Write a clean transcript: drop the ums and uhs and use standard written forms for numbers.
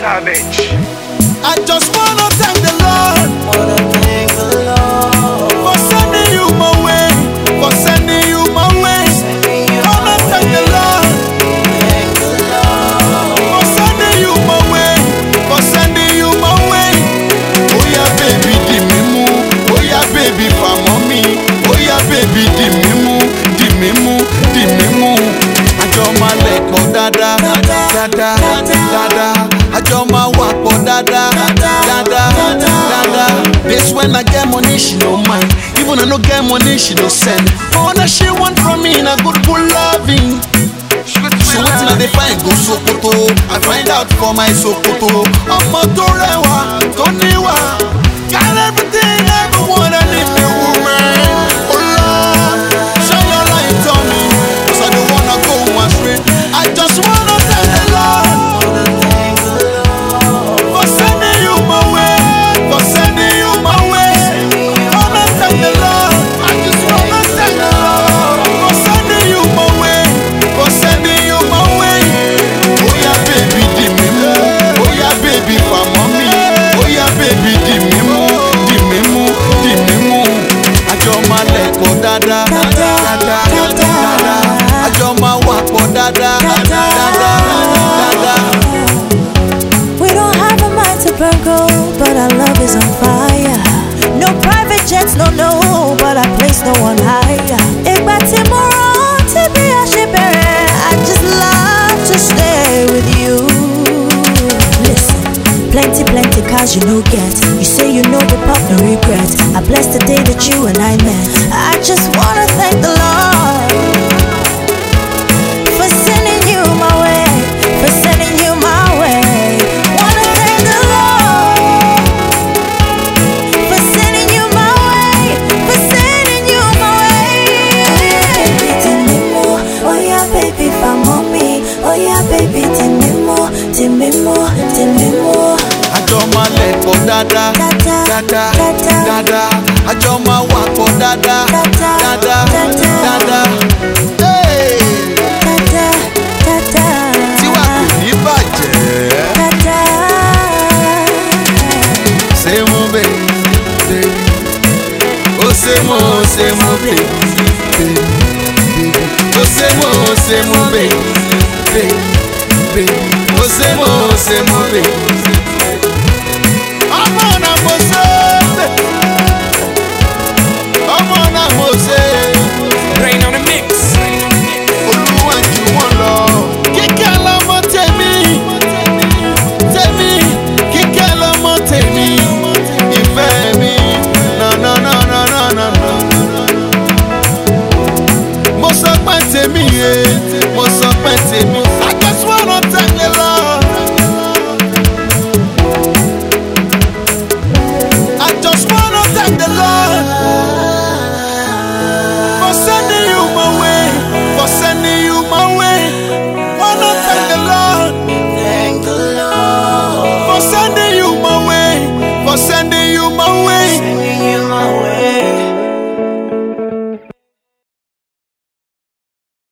Savage. I just wanna thank the Lord for sending you my way, for sending you my way. Wanna thank the Lord for sending you my way, for sending you my way. Oh yeah, baby, di mi mú. Oh yeah, baby, fa mommy. Oh yeah, baby, di mi mú, di mi mú, di mi mú. Àjọ máa lẹ̀pọ̀ dáadáa, dáadáa, dáadáa. Àjọ máa wà pọ̀ dáadáa, dáadáa, dáadáa. This when I get money, she no mind. Even I no get money, she no send. All that she want from me, na good loving. So wetin I dey find go Sokoto, I find out for my Sokoto. Ọmọ tó rẹwà, tó níwà, got everything everyone I need me woman. Oh Lord, shine your light on me, 'cause I don't wanna go astray. I just wanna thank the Lord for sending you my way, for sending you my way. Wanna thank the Lord, I just wanna thank the Lord for sending you my way, for sending you my way. Oh yeah, baby, di mi mú. Oh yeah, baby, fa mommy. Oh yeah, baby, di mi mú, di mi mú, di mi mú. Àjọ máa lẹ̀pọ̀ dáadáa, dáadáa, dáadáa. Àjọ máa wà pọ̀ dáadáa, dáadáa, dáadáa. We don't have a mind to burn gold, but our love is on fire. No private jets, no, but I place no one higher. Ìgbà tí mo rántí bí a ṣe bẹ̀rẹ̀, I just love to stay with you. Listen, plenty cars you no get. You say you know the pop, no regret. I bless the day that you and I met. I just wanna thank the Lord for sending you my way, for sending you my way. Wanna thank the Lord for sending you my way, for sending you my way. Oh yeah, baby, for mommy. Oh yeah, baby, timimo. Àjọ máa lẹ̀pọ̀ dáadáa, dáadáa, dáadáa. Àjọ máa wà pọ̀ dáadáa, dáadáa, dáadáa. Hey! Tiwa kò ní bàjẹ́. Ṣé mo baby? Ó ṣe mo baby. Ó ṣe mo baby. Ó ṣe mo baby.